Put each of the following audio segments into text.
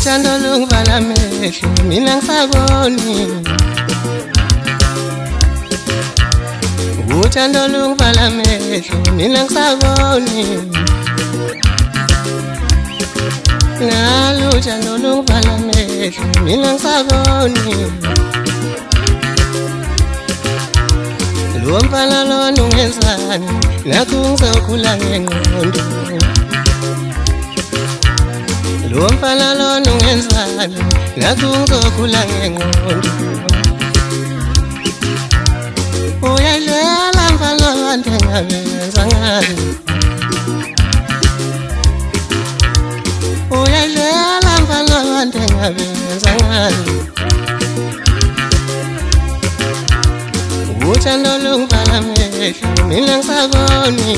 uthando lungivala amehlo mina ngisaboni uthando lungivala amehlo mina ngisaboni nalo uthando lungivala amehlo mina ngisaboni lo mfana lona ungenzani nakho ngizokhula ngengqondo lo mfana lona ungenzani nakho ngizokhula ngengqondo uyadlela mfana wande ngabenza ngani uyadlela mfana wande ngabenza ngani uthando lungivala amehlo mina ngisaboni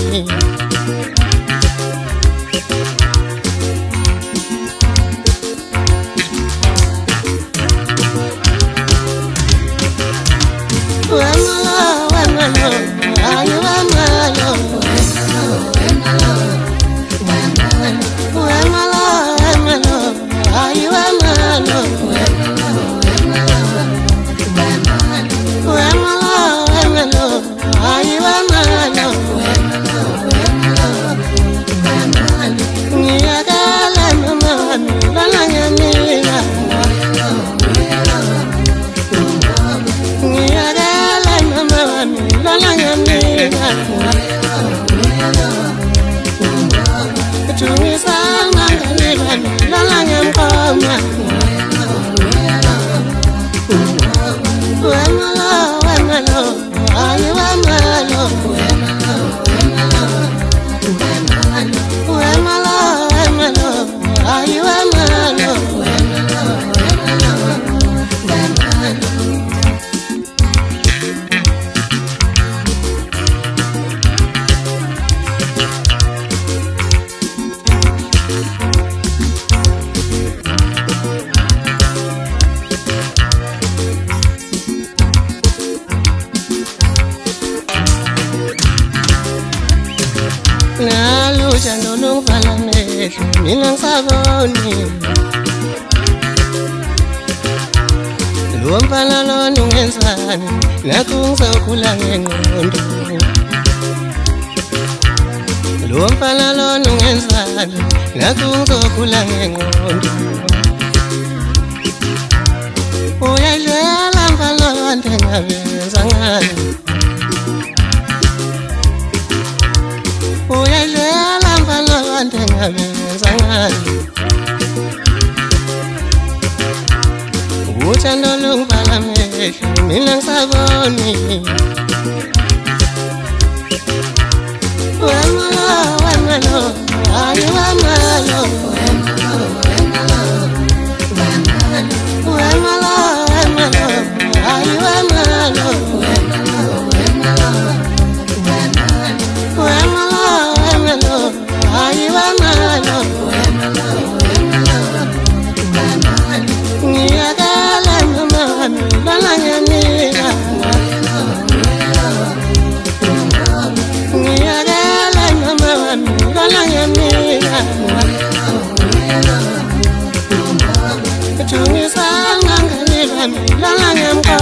nalo uthando lungivala amehlo mina ngisaboni lo mfana lona ungenzani nakho ngizokhula ngengqondo lo mfana lona ungenzani nakho ngizokhula ngengqondo uyadlela mfana wande ngabenza ngani uyadlela mfana wande ngabenza ngani uthando lungivala amehlo mina ngisaboni wemalo hayi wemalo hayi wemalo Tungisanga ngalila mina ngem